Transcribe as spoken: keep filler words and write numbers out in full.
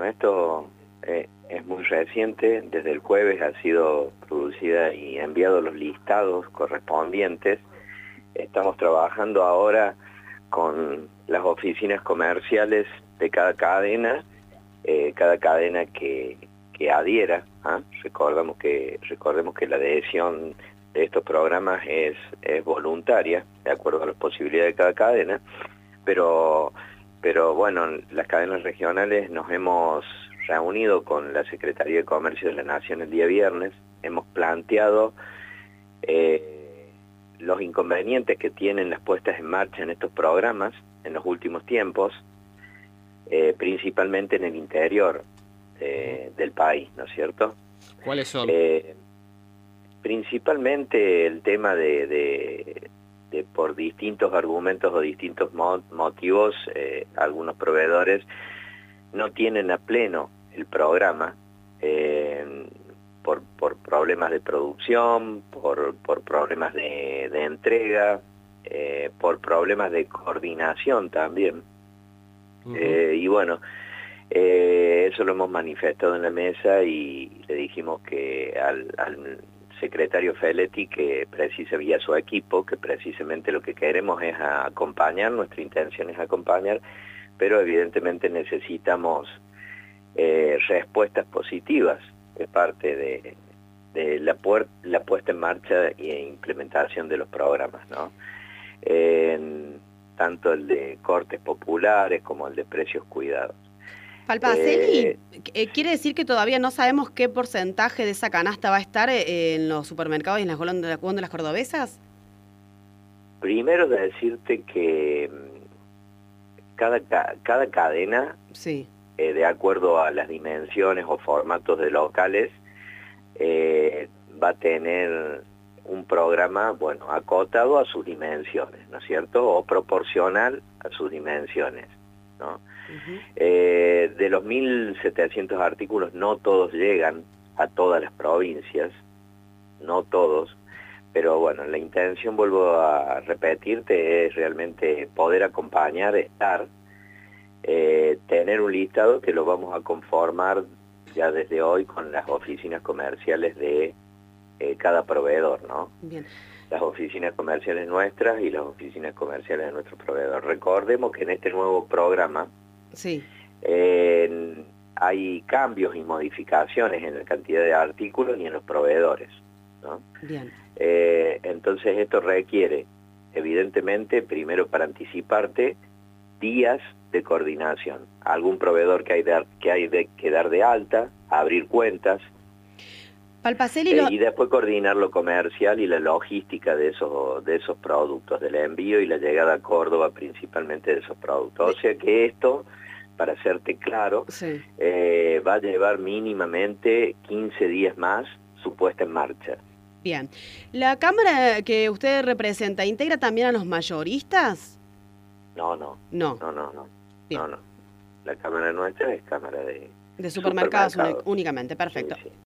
Bueno, esto eh, es muy reciente. Desde el jueves ha sido producida y enviado los listados correspondientes. Estamos trabajando ahora con las oficinas comerciales de cada cadena, eh, cada cadena que, que adhiera. ¿ah? Recordamos que, recordemos que la adhesión de estos programas es, es voluntaria, de acuerdo a las posibilidades de cada cadena, pero, pero bueno, las cadenas regionales nos hemos reunido con la Secretaría de Comercio de la Nación el día viernes, hemos planteado eh, los inconvenientes que tienen las puestas en marcha en estos programas en los últimos tiempos, eh, principalmente en el interior eh, del país, ¿no es cierto? ¿Cuáles son? Eh, principalmente el tema de, de, de por distintos argumentos o distintos mo motivos, eh, algunos proveedores no tienen a pleno el programa, eh, por, por problemas de producción, por, por problemas de, de entrega, eh, por problemas de coordinación también. Uh-huh. eh, y bueno, eh, eso lo hemos manifestado en la mesa y le dijimos que al, al secretario Feletti que precisa vía su equipo, que precisamente lo que queremos es acompañar, nuestra intención es acompañar, pero evidentemente necesitamos eh, respuestas positivas de parte de, de la, la puesta en marcha e implementación de los programas, ¿no? En, tanto el de cortes populares como el de precios cuidados. Palpaceli, eh, ¿quiere decir que todavía no sabemos qué porcentaje de esa canasta va a estar en los supermercados y en las góndolas cordobesas? Primero de decirte que cada, cada cadena, sí. eh, de acuerdo a las dimensiones o formatos de locales, eh, va a tener un programa, bueno, acotado a sus dimensiones, ¿no es cierto? O proporcional a sus dimensiones, ¿no? Uh-huh. eh, de los mil setecientos artículos no todos llegan a todas las provincias, no todos, pero bueno, la intención, vuelvo a repetirte, es realmente poder acompañar, estar, eh, tener un listado que lo vamos a conformar ya desde hoy con las oficinas comerciales de eh, cada proveedor, ¿no? Bien. Las oficinas comerciales nuestras y las oficinas comerciales de nuestros proveedores. Recordemos que en este nuevo programa sí. eh, hay cambios y modificaciones en la cantidad de artículos y en los proveedores, ¿no? Bien. Eh, entonces esto requiere, evidentemente, primero para anticiparte, días de coordinación. Algún proveedor que hay, de, que hay de, que dar de alta, abrir cuentas, Palpaceli, eh, lo... y después coordinar lo comercial y la logística de esos, de esos productos, del envío y la llegada a Córdoba principalmente de esos productos. O sea que esto, para hacerte claro, sí. eh, va a llevar mínimamente quince días más su puesta en marcha. Bien. ¿La Cámara que usted representa integra también a los mayoristas? No, no. No. No, no, no. Bien. No, no. La Cámara nuestra es Cámara de... De supermercados, supermercados. únicamente, perfecto. Sí, sí.